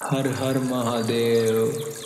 हर हर महादेव।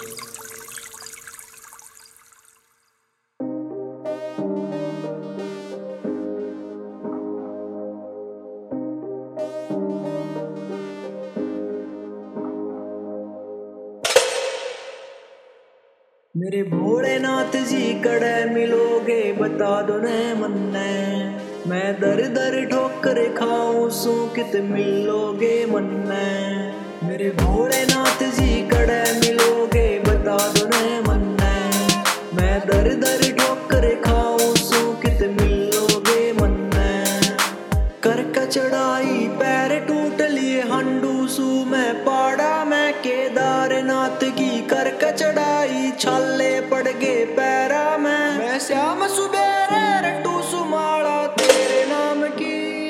मेरे भोलेनाथ जी कड़े मिलोगे बता दो ने मन्ने। मैं दर दर ठोकर खाऊं सू कित मिलोगे मन्ने। मेरे भोलेनाथ जी कड़े मिलोगे बता दो ने मन्ने। मैं दर दर ठोकर खाऊं सू कित मिलोगे मन्ने। करका चढ़ाई पैर टूट लिए हंडू सू मैं पाड़ा मैं केदारनाथ की करका चढ़ाई छाले पड़ गए पैरा में। मैं श्याम सुबेरे रटू सुमाड़ा तेरे नाम की।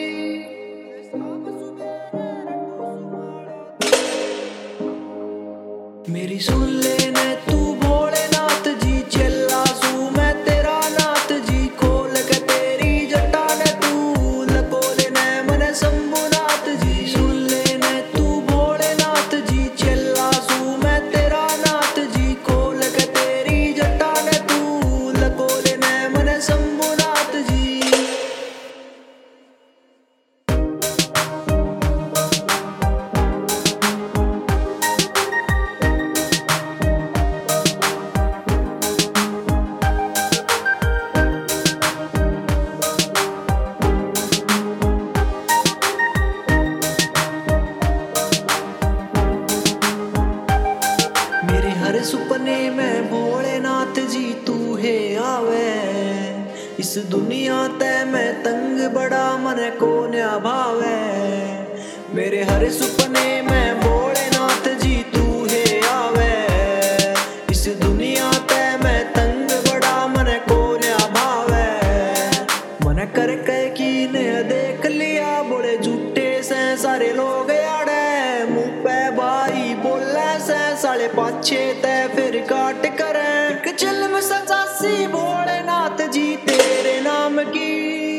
मेरी सुन लेने तू भोलेनाथ जी चला सू मैं तेरा नाथ जी। खोल के तेरी जटा ने तू लको लेने मन शंभुनाथ जी। सुन लेने तू भोलेनाथ जी चला सू मैं तेरा नाथ जी। खोल के तेरी जटा ने तू लको लेने मन शंभुनाथ जी। मेरे हर सुपने में भोलेनाथ जी तू है आवे। इस दुनिया ते मैं तंग बड़ा मन को न्या भावे। मेरे हर सुपने में भोलेनाथ जी तू है आवे। इस दुनिया ते मैं तंग बड़ा मन को न्या भावे। मन करके कीने देख लिया बोले झूठे से सारे लोग आड़े। मुंह पे भाई बोले से साले पाछे ते फिर काट करे। एक चिल्म सजासी भोलेनाथ जी तेरे नाम की।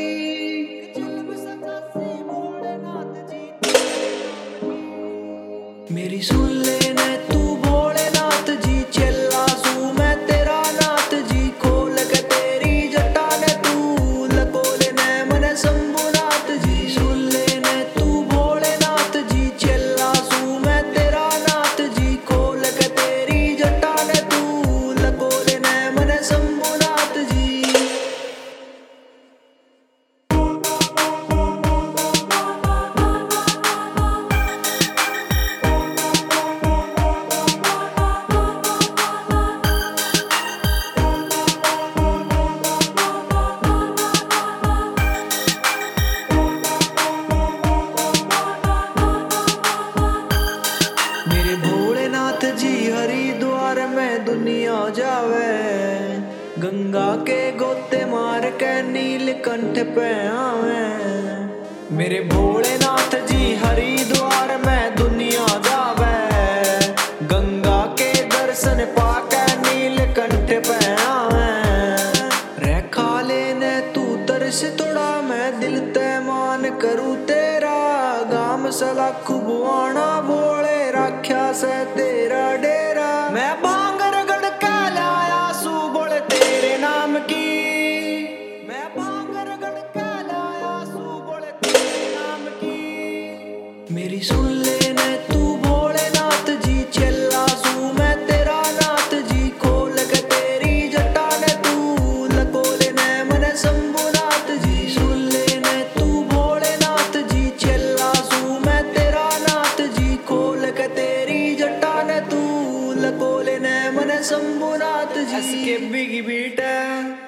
मेरी सुन लेने तू भोलेनाथ जी चला सू मैं तेरा नाथ जी। खोल के तेरी जटा ने तू लको लेने मन शंभुनाथ जी। सुन लेने तू भोलेनाथ जी चला सू मैं तेरा नाथ जी। खोल के तेरी जटा ने तू लको लेने मन शंभुनाथ जी। मेरे भोलेनाथ जी हरिद्वार में दुनिया जावे। गंगा के गोते मार के नीलकंठ पे आवे। मेरे भोलेनाथ जी हरिद्वार में दुनिया जावे। गंगा के दर्शन पाके नीलकंठ पे आवे। रेखा लेने तू तरस थोड़ा मैं दिल ते मान करूँ तेरा। गाम सला खुबवाना भोले राख्या से तेरा डेरा। मैं भांग रगड़ के लाया सू बोले तेरे नाम की। मैं भांग रगड़ के लाया सू बोले तेरे नाम की। मेरी सुन लेने तू भोलेनाथ जी चला सू मैं तेरा नाथ जी। खोल के तेरी जटा ने तू लको लेने मन शंभुनाथ जी। सुन लेने तू भोलेनाथ जी चला सू मैं तेरा नाथ जी। खोल के तेरी जटा ने तू लको लेने मन Shambhunath ji. SK big beat